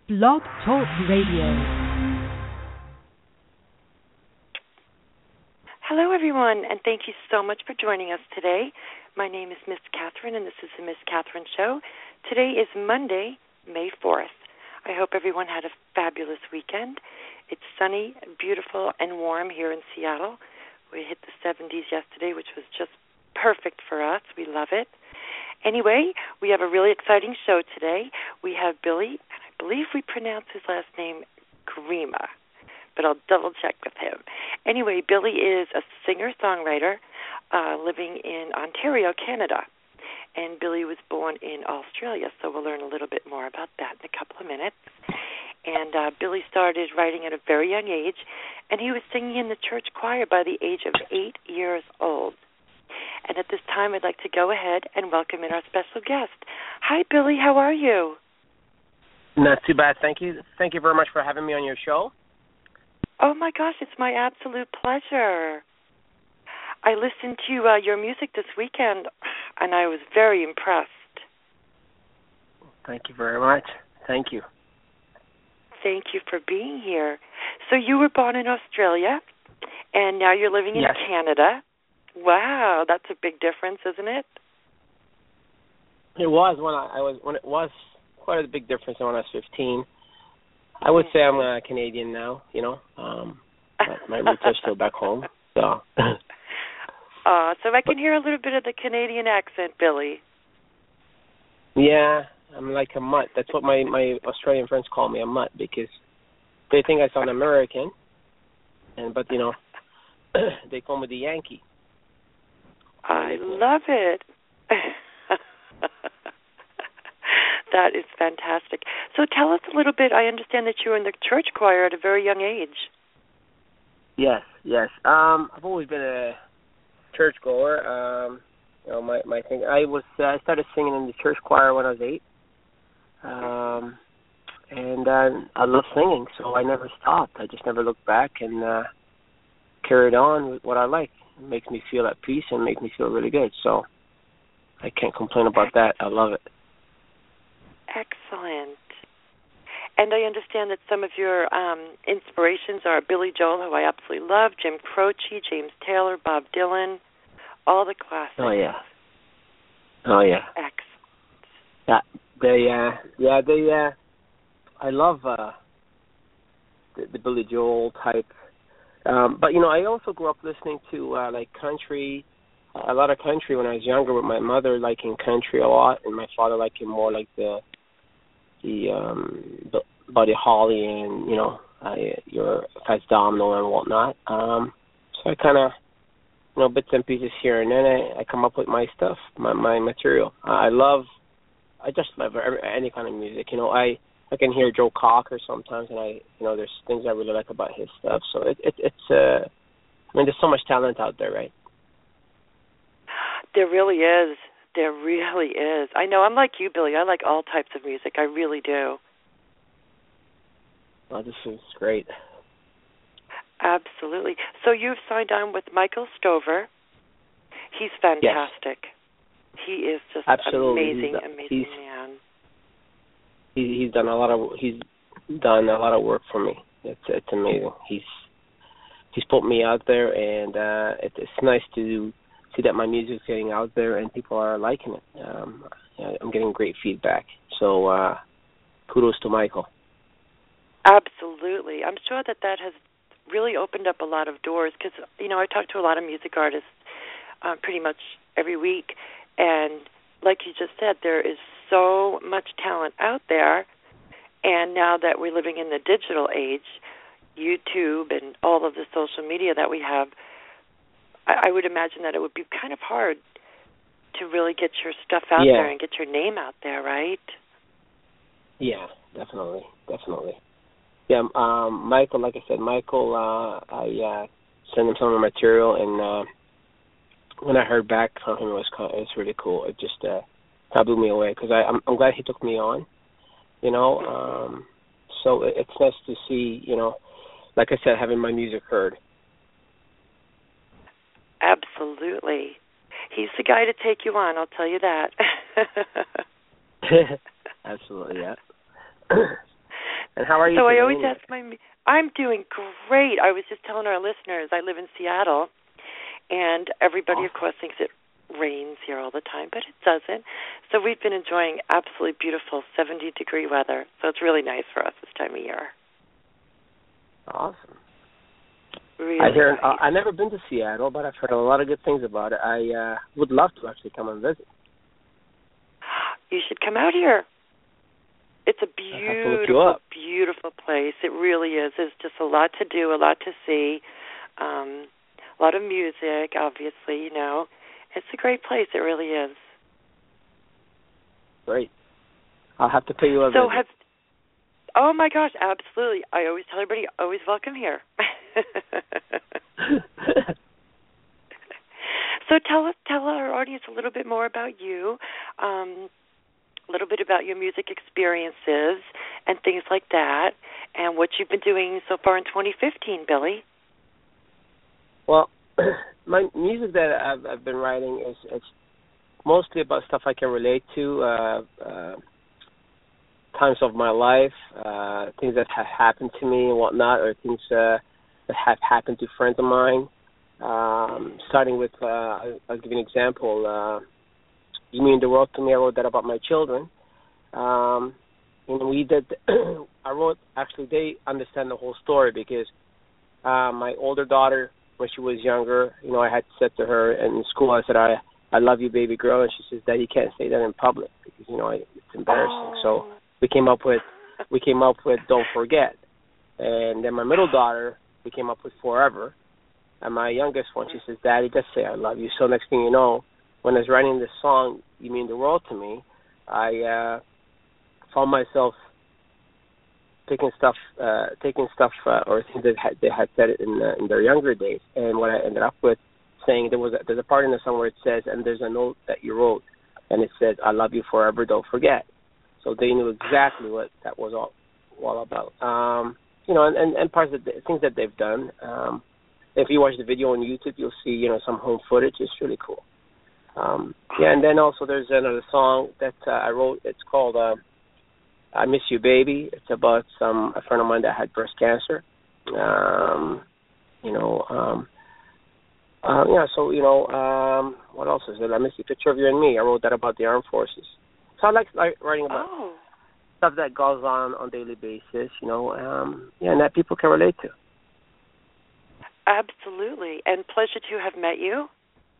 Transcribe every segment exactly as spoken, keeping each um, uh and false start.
Blog Talk Radio. Hello, everyone, and thank you so much for joining us today. My name is Miss Catherine, and this is the Miss Catherine Show. Today is Monday, May fourth. I hope everyone had a fabulous weekend. It's sunny, beautiful, and warm here in Seattle. We hit the seventies yesterday, which was just perfect for us. We love it. Anyway, we have a really exciting show today. We have Billy, and I believe we pronounce his last name Grima, but I'll double-check with him. Anyway, Billy is a singer-songwriter uh, living in Ontario, Canada. And Billy was born in Australia, so we'll learn a little bit more about that in a couple of minutes. And uh, Billy started writing at a very young age, and he was singing in the church choir by the age of eight years old. And at this time, I'd like to go ahead and welcome in our special guest. Hi, Billy. How are you? Not too bad. Thank you. Thank you very much for having me on your show. Oh, my gosh. It's my absolute pleasure. I listened to uh, your music this weekend, and I was very impressed. Thank you very much. Thank you. Thank you for being here. So you were born in Australia, and now you're living in yes. Canada. Wow, that's a big difference, isn't it? It was when I, I was when it was quite a big difference when I was fifteen. I would say I'm a Canadian now. You know, um, my, my roots are still back home. So. Uh, so I can hear a little bit of the Canadian accent, Billy. Yeah, I'm like a mutt. That's what my, my Australian friends call me, a mutt, because they think I sound American, and but you know, they call me the Yankee. I love it. That is fantastic. So tell us a little bit. I understand that you were in the church choir at a very young age. Yes, yes. Um, I've always been a churchgoer. Um, you know, my my thing. I was uh, I started singing in the church choir when I was eight, um, and uh, I love singing, so I never stopped. I just never looked back and uh, carried on with what I like. It makes me feel at peace and makes me feel really good. So I can't complain about that. I love it. Excellent. And I understand that some of your um, inspirations are Billy Joel, who I absolutely love, Jim Croce, James Taylor, Bob Dylan, all the classics. Oh yeah. Oh yeah. Excellent. Yeah, they. Uh, yeah, they. Uh, I love uh, the, the Billy Joel type. Um, but you know, I also grew up listening to uh, like country, a lot of country when I was younger. With my mother liking country a lot, and my father liking more like the the um, Buddy Holly and you know uh, your Fats Domino and whatnot. Um, so I kind of you know bits and pieces here and then I, I come up with my stuff, my my material. Uh, I love, I just love every, any kind of music. You know, I. I can hear Joe Cocker sometimes, and I, you know, there's things I really like about his stuff. So it, it, it's, uh, I mean, there's so much talent out there, right? There really is. There really is. I know. I'm like you, Billy. I like all types of music. I really do. Well, this is great. Absolutely. So you've signed on with Michael Stover. He's fantastic. Yes. He is just Absolutely. amazing, he's, amazing he's, man. He, he's done a lot of he's done a lot of work for me. It's it's amazing. He's he's put me out there, and uh, it, it's nice to see that my music's getting out there and people are liking it. Um, I'm getting great feedback. So uh, kudos to Michael. Absolutely. I'm sure that that has really opened up a lot of doors because, you know, I talk to a lot of music artists uh, pretty much every week, and like you just said, there is so much talent out there, and now that we're living in the digital age, YouTube and all of the social media that we have, I, I would imagine that it would be kind of hard to really get your stuff out yeah. there and get your name out there, right? Yeah, definitely, definitely. Yeah, um, Michael, like I said, Michael, uh, I uh, sent him some of the material, and uh, when I heard back from him, it was, kind of, it was really cool. It just uh, that blew me away because I'm, I'm glad he took me on, you know. Um, so it, it's nice to see, you know, like I said, having my music heard. Absolutely. He's the guy to take you on, I'll tell you that. Absolutely, yeah. how are you? So today, I always anyway? ask my. I'm doing great. I was just telling our listeners I live in Seattle, and everybody, Awesome. of course, thinks it rains here all the time, but it doesn't. So we've been enjoying absolutely beautiful seventy-degree weather. So it's really nice for us this time of year. Awesome. Really I hear. nice. Uh, I've never been to Seattle, but I've heard a lot of good things about it. I uh, would love to actually come and visit. You should come out here. It's a I have to look you beautiful, up. beautiful place. It really is. There's just a lot to do, a lot to see, um, a lot of music, obviously, you know. It's a great place. It really is. Great. I'll have to pay you a So visit. have, oh, my gosh, absolutely. I always tell everybody, always welcome here. So tell us, tell our audience a little bit more about you, um, a little bit about your music experiences and things like that, and what you've been doing so far in twenty fifteen, Billy. Well, my music that I've, I've been writing is it's mostly about stuff I can relate to, uh, uh, times of my life, uh, things that have happened to me and whatnot, or things uh, that have happened to friends of mine. Um, starting with, uh, I'll, I'll give you an example. Uh, You Mean the World to Me, I wrote that about my children. Um, and we did, I wrote, actually, they understand the whole story because uh, my older daughter, when she was younger, you know, I had said to her in school, I said, I I love you, baby girl. And she says, Dad, you can't say that in public because, you know, it's embarrassing. Oh. So we came up with, we came up with Don't Forget. And then my middle daughter, we came up with Forever. And my youngest one, she says, Daddy, just say I love you. So next thing you know, when I was writing this song, You Mean the World to Me, I uh, found myself taking stuff, uh, taking stuff, uh, or things that had, they had said it in, uh, in their younger days. And what I ended up with saying, there was a, there's a part in the song where it says, and there's a note that you wrote, and it says, I love you forever, don't forget. So they knew exactly what that was all, all about. Um, you know, and, and, and parts of the things that they've done. Um, if you watch the video on YouTube, you'll see, you know, some home footage. It's really cool. Um, yeah, and then also there's another song that uh, I wrote. It's called uh, I Miss You, Baby. It's about some a friend of mine that had breast cancer. Um, you know, um, uh, yeah, so, you know, um, what else is it? I Miss You, Picture of You and Me. I wrote that about the armed forces. So I like, like writing about Oh. stuff that goes on on a daily basis, you know, um, yeah, and that people can relate to. Absolutely. And pleasure to have met you.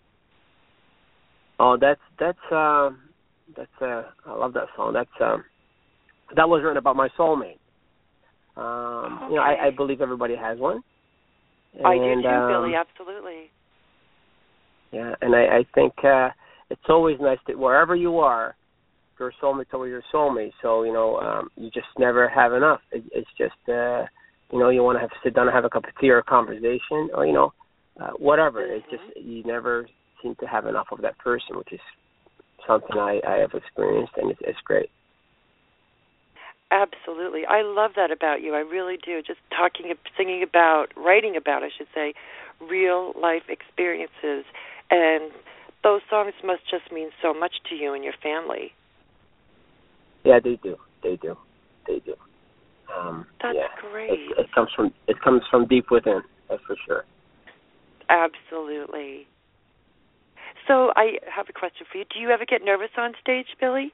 Oh, that's that's um, that's uh, I love that song. That's um, that was written about my soulmate. Um, okay. You know, I, I believe everybody has one. And, I do too, um, Billy. Absolutely. Yeah, and I, I think uh, it's always nice that wherever you are, your soulmate's always your soulmate. So you know, um, you just never have enough. It, it's just uh, you know, you want to have to sit down and have a cup of tea or a conversation, or you know, uh, whatever. Mm-hmm. It's just you never seem to have enough of that person, which is something I, I have experienced, and it's, it's great. Absolutely. I love that about you. I really do. Just talking, singing about, writing about, I should say, real life experiences. And those songs must just mean so much to you and your family. Yeah, they do. They do. They do. Um, That's yeah. great. It, it comes from it comes from deep within. That's for sure. Absolutely. So I have a question for you. Do you ever get nervous on stage, Billy?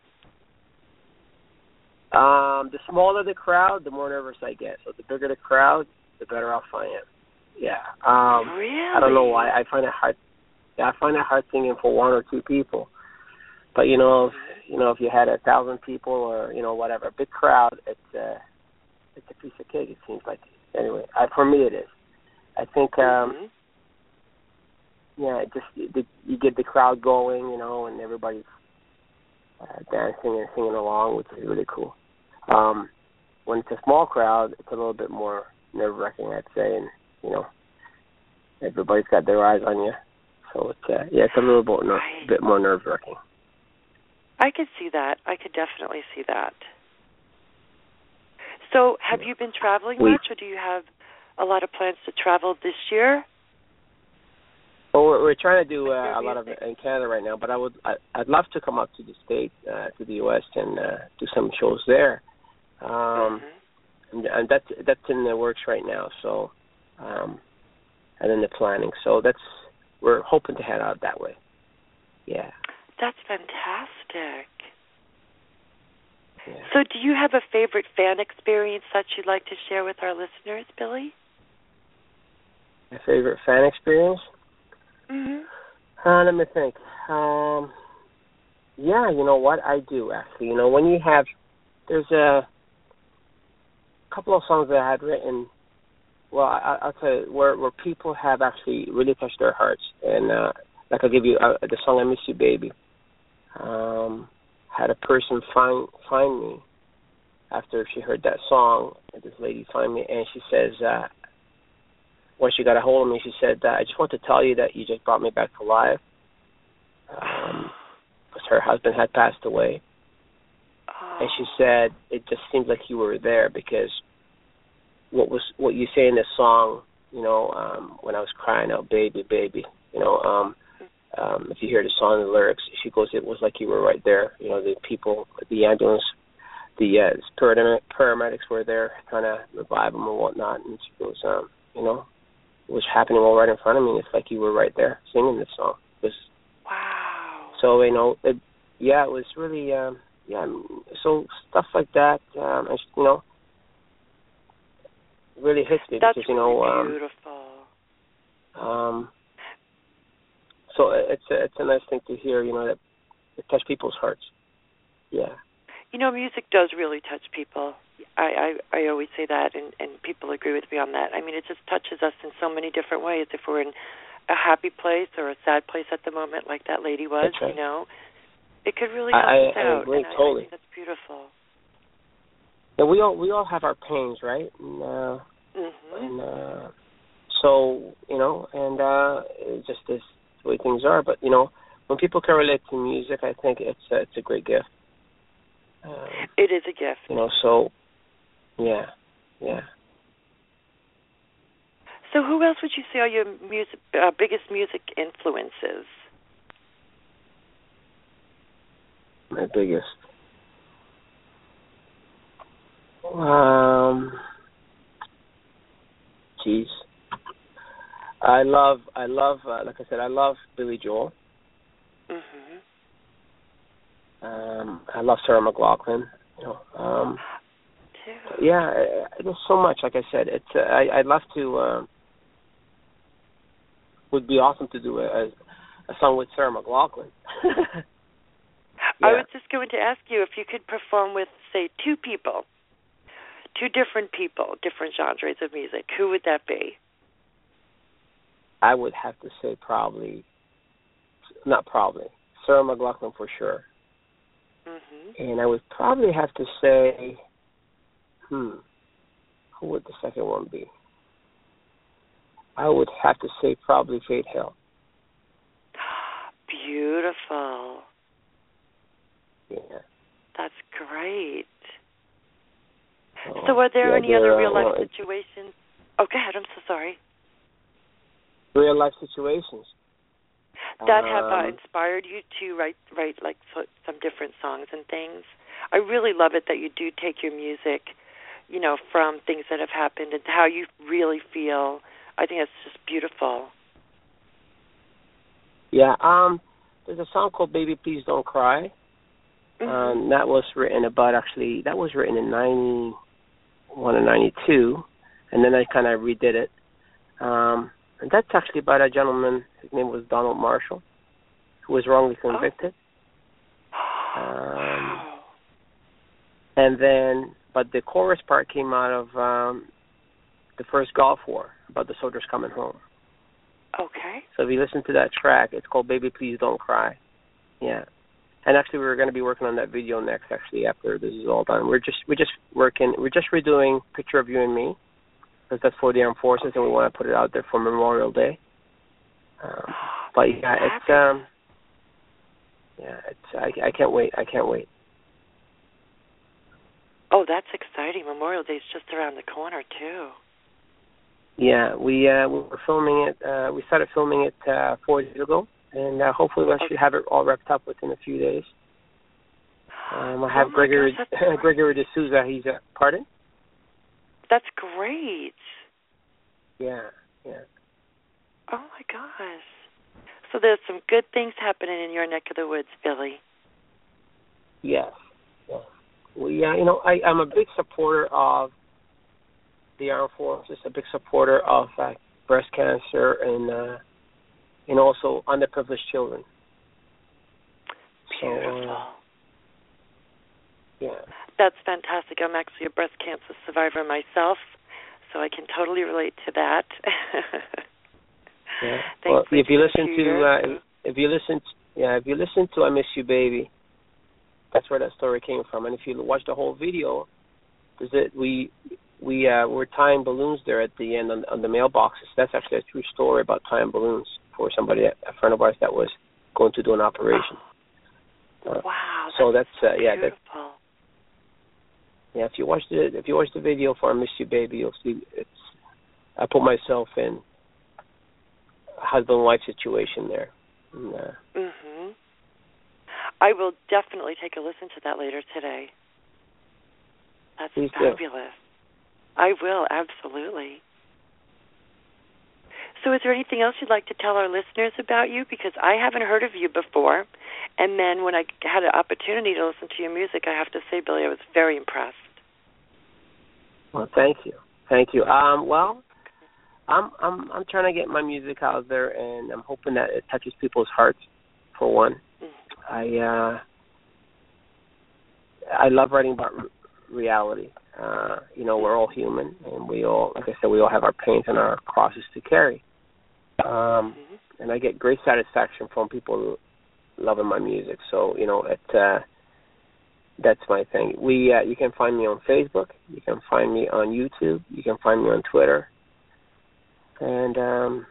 Um, the smaller the crowd, the more nervous I get. So the bigger the crowd, the better off I am. Yeah. Um, really? I don't know why. I find it hard. Yeah, I find it hard singing for one or two people. But you know, if, you know, if you had a thousand people or you know whatever, a big crowd, it's uh, it's a piece of cake. It seems like. Anyway, I, for me it is. I think. Um, mm-hmm. Yeah, it just it, you get the crowd going, you know, and everybody's uh, dancing and singing along, which is really cool. Um, when it's a small crowd, it's a little bit more nerve-wracking, I'd say, and you know, everybody's got their eyes on you, so it's uh, yeah, it's a little bit, ner- Right. bit more nerve-wracking. I could see that. I could definitely see that. So, have you been traveling we, much, or do you have a lot of plans to travel this year? Well, we're, we're trying to do uh, a lot of it in Canada right now, but I would I, I'd love to come up to the States, uh, to the U S, and uh, do some shows there. Um, mm-hmm. and, and that's that's in the works right now. So, um, and in the planning. So that's we're hoping to head out that way. Yeah. That's fantastic. Yeah. So, do you have a favorite fan experience that you'd like to share with our listeners, Billy? My favorite fan experience? Mm-hmm. Uh, let me think. Um, yeah, you know what? I do, actually. You know, when you have, there's a couple of songs that I had written, well, I, I'll tell you, where, where people have actually really touched their hearts. And, uh, like I'll give you uh, the song I Miss You, Baby. Um, had a person find find me after she heard that song. This lady find me, and she says, uh, when she got a hold of me, she said, uh, I just want to tell you that you just brought me back to life. Um, because her husband had passed away. Oh. And she said, it just seems like you were there, because what was what you say in this song, you know, um, when I was crying out, baby, baby, you know, um, um, if you hear the song and the lyrics, she goes, it was like you were right there. You know, the people, the ambulance, the uh, paramedic, paramedics were there trying to revive them and whatnot. And she goes, um, you know, it was happening all right in front of me. It's like you were right there singing this song. It was, wow. So, you know, it, yeah, it was really, um, yeah, so stuff like that, um, and, you know, really hits me. That's because, you know, really um, beautiful. Um, so it's a, it's a nice thing to hear, you know, that it touched people's hearts. Yeah. You know, music does really touch people. I, I, I always say that, and, and people agree with me on that. I mean, it just touches us in so many different ways. If we're in a happy place or a sad place at the moment, like that lady was, That's right. you know, it could really help I, us I, out. I agree and totally. I, I think that's beautiful. Yeah, we all we all have our pains, right? And, uh, mm-hmm. and uh, so you know, and uh, it just is the way things are. But you know, when people can relate to music, I think it's a, it's a great gift. Um, it is a gift. You know, so yeah, yeah. So, who else would you say are your music uh, biggest music influences? My biggest. Um, geez, I love, I love, uh, like I said, I love Billy Joel. Mhm. Um, I love Sarah McLachlan. You know, um, Too. yeah, there's so much. Like I said, it's. Uh, I, I'd love to. Uh, would be awesome to do a, a, a song with Sarah McLachlan. Yeah. I was just going to ask you if you could perform with, say, two people, two different people, different genres of music. Who would that be? I would have to say probably, not probably, Sarah McLachlan for sure. Mm-hmm. And I would probably have to say, hmm, who would the second one be? I would have to say probably Faith Hill. Beautiful. Yeah. That's great. Oh, so are there yeah, any other uh, real-life well, situations? Oh, go ahead. I'm so sorry. Real-life situations. That have uh, um, inspired you to write, write like so, some different songs and things? I really love it that you do take your music, you know, from things that have happened and how you really feel. I think that's just beautiful. Yeah, um, there's a song called Baby Please Don't Cry. Mm-hmm. Um, that was written about, actually, that was written in ninety-one and ninety-two, and then I kind of redid it. Um, and that's actually about a gentleman, his name was Donald Marshall, who was wrongly convicted. Oh. Um, wow. And then, but the chorus part came out of um, the first Gulf War, about the soldiers coming home. Okay. So if you listen to that track, it's called Baby Please Don't Cry. Yeah. And actually, we're going to be working on that video next, actually, after this is all done. We're just we're just working, we're just redoing Picture of You and Me, because that's for the Armed Forces, and we want to put it out there for Memorial Day. Um, but yeah, it's, um, yeah, it's, I, I can't wait, I can't wait. Oh, that's exciting. Memorial Day is just around the corner, too. Yeah, we uh, we were filming it. Uh, we started filming it uh, four days ago, and uh, hopefully we should have it all wrapped up within a few days. Um, I have oh Gregory gosh, Gregory D'Souza. He's a pardon. That's great. Yeah, yeah. Oh, my gosh. So there's some good things happening in your neck of the woods, Billy. Yes. yes. We, uh, you know, I, I'm a big supporter of the armed forces, a big supporter of uh, breast cancer and, uh, and also underprivileged children. Beautiful. So, uh, yeah. That's fantastic. I'm actually a breast cancer survivor myself, so I can totally relate to that. yeah. Well, if you listen to, uh, if you listen, to, yeah, if you listen to "I Miss You, Baby," that's where that story came from. And if you watch the whole video, is that we we uh, were tying balloons there at the end on, on the mailboxes. That's actually a true story about tying balloons for somebody, a friend of ours that was going to do an operation. Oh. Uh, wow. So that's, that's uh, yeah, beautiful. That, yeah. If you watch the if you watch the video for "I Miss You, Baby," you'll see it's. I put myself in a husband and wife situation there. And, uh, mhm. I will definitely take a listen to that later today. That's Please fabulous. Do. I will, absolutely. So is there anything else you'd like to tell our listeners about you? Because I haven't heard of you before. And then when I had an opportunity to listen to your music, I have to say, Billy, I was very impressed. Well, thank you. Thank you. Um, well, I'm I'm I'm trying to get my music out there, and I'm hoping that it touches people's hearts, for one. Mm-hmm. I uh, I love writing about reality. Uh, you know, we're all human, and we all, like I said, we all have our pains and our crosses to carry. Um, mm-hmm. And I get great satisfaction from people loving my music. So, you know, it, uh, that's my thing. We, uh, you can find me on Facebook. You can find me on YouTube. You can find me on Twitter. And, um,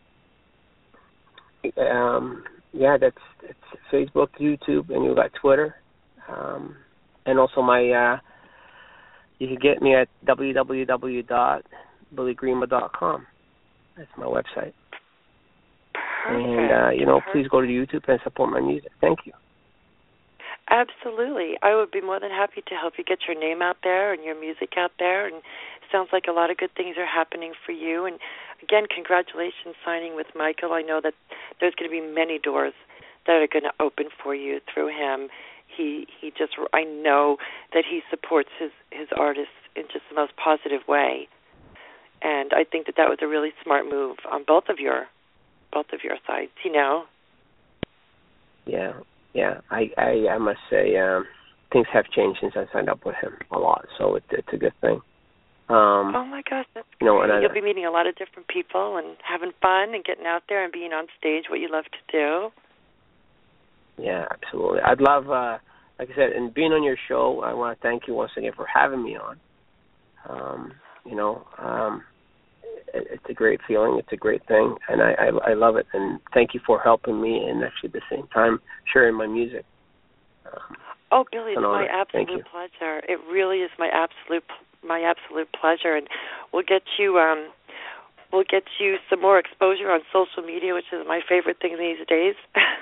um, yeah, that's it's Facebook, YouTube, and you've got Twitter. Um, and also my, uh, you can get me at w w w dot billy greenma dot com. That's my website. Perfect. And, uh, you know, Perfect. please go to YouTube and support my music. Thank you. Absolutely. I would be more than happy to help you get your name out there and your music out there. And it sounds like a lot of good things are happening for you. And, again, congratulations signing with Michael. I know that there's going to be many doors that are going to open for you through him. He he just, I know that he supports his, his artists in just the most positive way. And I think that that was a really smart move on both of your both of your sides, you know? Yeah, yeah. I, I, I must say um, things have changed since I signed up with him a lot, so it, it's a good thing. Um, oh, my gosh, that's you know, great. and I, You'll be meeting a lot of different people and having fun and getting out there and being on stage, what you love to do. Yeah, absolutely. I'd love, uh, like I said, and being on your show, I want to thank you once again for having me on. Um, you know, um, it, it's a great feeling. It's a great thing, and I, I, I love it. And thank you for helping me and actually at the same time sharing my music. Um, oh, Billy, it's my absolute pleasure. It really is my absolute my absolute pleasure, and we'll get you um, we'll get you some more exposure on social media, which is my favorite thing these days.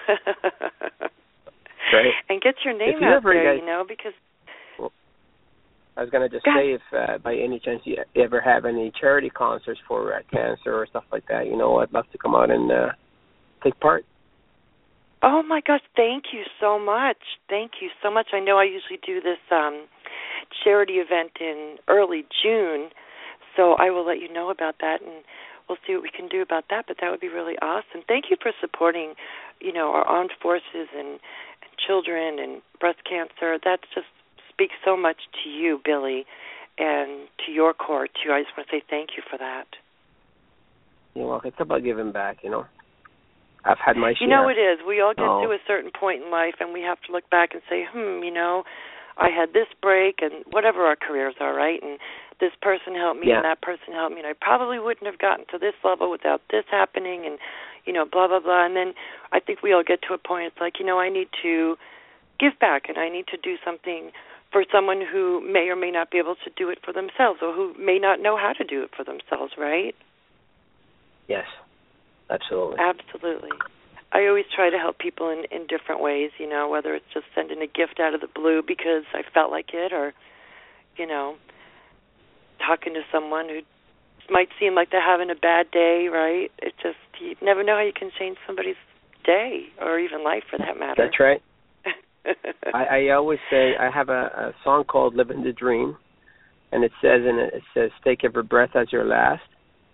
Great. And get your name you out ever, there, guys, you know, because. Well, I was going to just Go say, if uh, by any chance you ever have any charity concerts for uh, cancer or stuff like that, you know, I'd love to come out and uh, take part. Oh, my gosh, thank you so much. Thank you so much. I know I usually do this um, charity event in early June, so I will let you know about that, and we'll see what we can do about that, but that would be really awesome. Thank you for supporting, you know, our armed forces and, and children and breast cancer. That just speaks so much to you, Billy, and to your core, too. I just want to say thank you for that. You're welcome. It's about giving back, you know. I've had my share. You know it is. We all get oh. to a certain point in life, and we have to look back and say, hmm, you know, I had this break, and whatever our careers are, right? And this person helped me, yeah. and that person helped me, and I probably wouldn't have gotten to this level without this happening, and, you know, blah, blah, blah. And then I think we all get to a point, it's like, you know, I need to give back, and I need to do something for someone who may or may not be able to do it for themselves, or who may not know how to do it for themselves, right? Yes. Absolutely. Absolutely. I always try to help people in, in different ways, you know, whether it's just sending a gift out of the blue because I felt like it, or, you know, talking to someone who might seem like they're having a bad day, right? It just, you never know how you can change somebody's day or even life for that matter. That's right. I, I always say I have a, a song called Living the Dream, and it says in it, it says, take every breath as your last,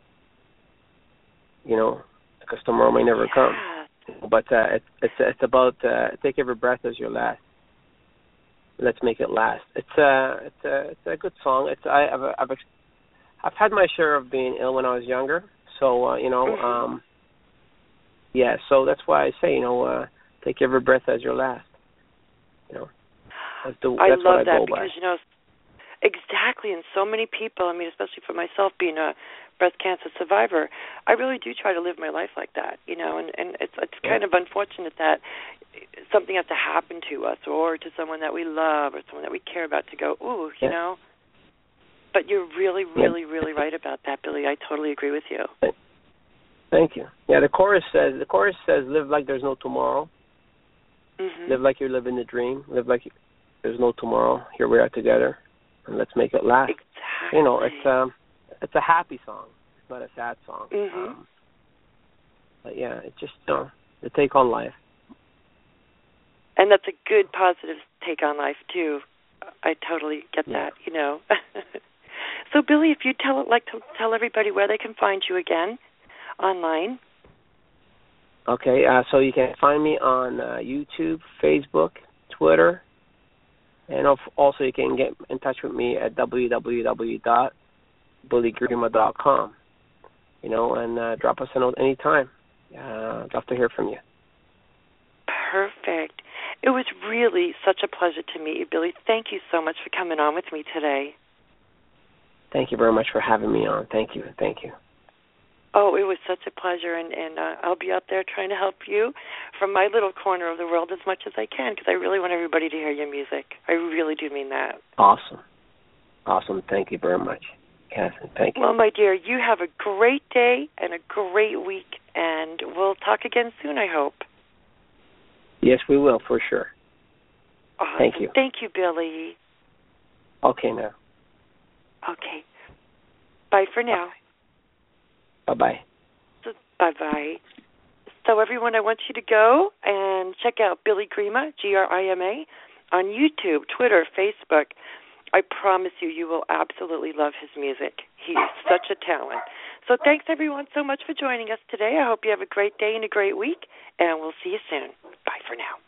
you know, because tomorrow may never yeah. come. But uh, it's, it's it's about uh, take every breath as your last. Let's make it last. It's a it's a it's a good song. It's I, I've I've I've had my share of being ill when I was younger, so uh, you know, mm-hmm. um, yeah. So that's why I say, you know, uh, take every breath as your last. You know, that's the, I that's love what I that go because by. you know, exactly, and so many people. I mean, especially for myself, being a breast cancer survivor, I really do try to live my life like that. You know, and and it's it's yeah. kind of unfortunate that something has to happen to us or to someone that we love or someone that we care about to go, ooh, you yeah. know. But you're really, really, yeah. really right about that, Billy. I totally agree with you. Thank you. Yeah, the chorus says the chorus says live like there's no tomorrow. Mm-hmm. Live like you're living the dream. Live like there's no tomorrow. Here we are together, and let's make it last. Exactly. You know, it's um, it's a happy song. It's not a sad song. Mm-hmm. Um, but yeah, it's just you know, the take on life. And that's a good, positive take on life too. I totally get yeah. that. You know. So, Billy, if you tell like to tell everybody where they can find you again online. Okay, uh, so you can find me on uh, YouTube, Facebook, Twitter, and also you can get in touch with me at w w w dot billy grima dot com. You know, and uh, drop us a note anytime. Uh, I'd love to hear from you. Perfect. It was really such a pleasure to meet you, Billy. Thank you so much for coming on with me today. Thank you very much for having me on. Thank you. Thank you. Oh, it was such a pleasure, and, and uh, I'll be out there trying to help you from my little corner of the world as much as I can because I really want everybody to hear your music. I really do mean that. Awesome. Awesome. Thank you very much, Catherine. Thank you. Well, my dear, you have a great day and a great week, and we'll talk again soon, I hope. Yes, we will, for sure. Awesome. Thank you. Thank you, Billy. Okay, now. Okay. Bye for now. Bye-bye. So, bye-bye. So, everyone, I want you to go and check out Billy Grima, G R I M A, on YouTube, Twitter, Facebook. I promise you, you will absolutely love his music. He is such a talent. So thanks, everyone, so much for joining us today. I hope you have a great day and a great week, and we'll see you soon. Bye for now.